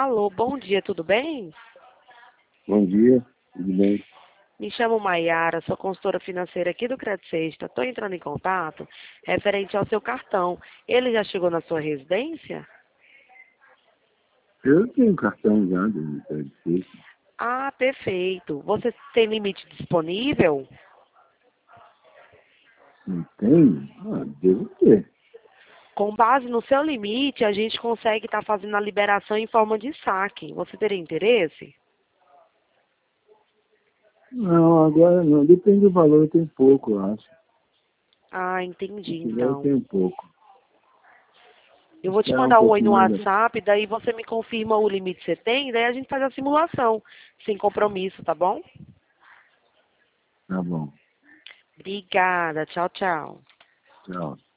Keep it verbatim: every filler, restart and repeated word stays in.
Alô, bom dia, tudo bem? Bom dia, tudo bem? Me chamo Maiara, sou consultora financeira aqui do Crédito Sexta. Estou entrando em contato referente ao seu cartão. Ele já chegou na sua residência? Eu tenho cartão já do Ministério de Sexta. Ah, perfeito. Você tem limite disponível? Não tem? Ah, devo ter. Com base no seu limite, a gente consegue estar fazendo a liberação em forma de saque. Você teria interesse? Não, agora não. Depende do valor, tem pouco, eu acho. Ah, Se entendi, tiver, eu então. tenho pouco. Eu vou te Esperar um mandar um oi pouco no mais. WhatsApp, daí você me confirma o limite que você tem, daí a gente faz a simulação, sem compromisso, tá bom? Tá bom. Obrigada, tchau, tchau. Tchau.